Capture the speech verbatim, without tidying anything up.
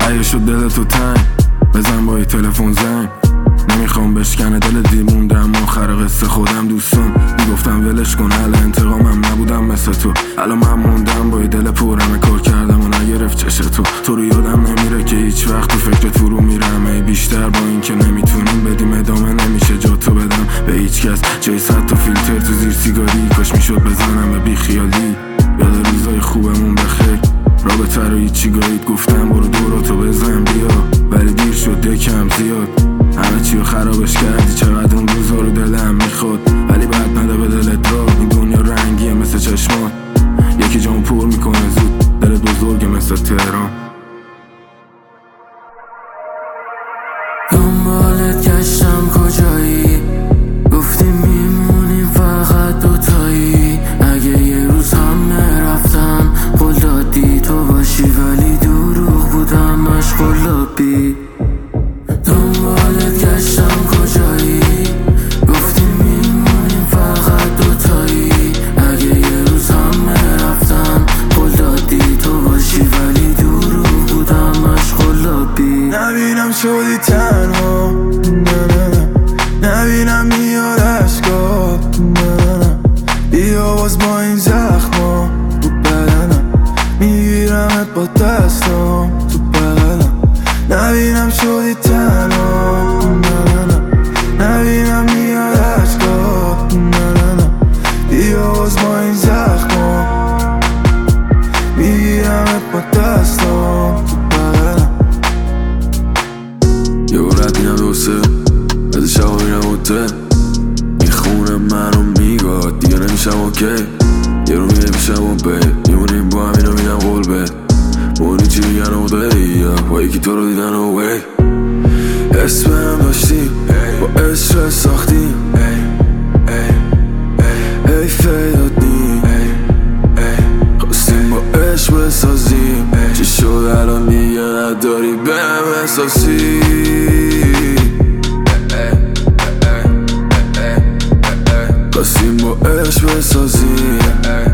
هیه شد دل تو تنگ، بزن با تلفن زنگ. نمیخوام بشکنه دل دیموندم آخر قصه خودم دوستان میگفتم ولش کن حل انتقامم نبودم مثل تو. الان من موندم با دل پرمه کار کردم و نگرفت چش تو. تو رو یادم نمیره که هیچ وقت تو فکر تو رو میرم، ای بیشتر با این که نمیتونیم بدیم ادامه نمیشه جا تو بدم به هیچ کس. جای صد تا فیلتر تو زیر سیگاری کاش میشد بزنم به بی خیالی. یاد روزای خوبمون بخیر رابطه رو هیچی گایید، گفتم برو دوراتو بزن بیا ولی دیر شد یکم زیاد. همه چی رو خرابش کردی، چقدر اون روزا رو دلم میخواد ولی بعد نده به دلت را. این دنیا رنگیه مثل چشمان، یکی جامو پر میکنه زود، دلت بزرگه مثل تهران. دنبالت گشتم کجایی، گفتی میمونیم فقط دوتایی. اگه یه روز هم نرفتم قول دادی تو باشی ولی دروغ بودم مشغول لابی. دنبالت گشتم کجایی، گفتی میمونیم فقط دوتایی. اگه یه روز هم نرفتم قول دادی تو باشی ولی دروغ بودم مشغول لابی. نبینم شدی تنها، نه نه نه نبینم میاد عشقات، نه نه بیا باز با این زخما تو بدنم، میگیرمت با دستام تو بغلم. نبینم شدی تنها، نه نه نه نبینم میاد عشقات، نه نه نه بیا باز با این زخما، میگیرمت با دستام تو بغلم. یه بورت میرم دوسته از شبا میرم اوته، میخونم من رو میگاد دیگه نمیشم اوکی. یه رو میره میشم و بید میمونیم با هم اینو میدم قول بید مونی چی میگن و دهیا با یکی تو رو دیدن و وی. اسم هم داشتیم با عشق ساختیم، ای فیدادیم خواستیم با عشق بسازیم. چی شد الان دیگه نداری به هم احساسی، خواستیم با عشق بسازیم.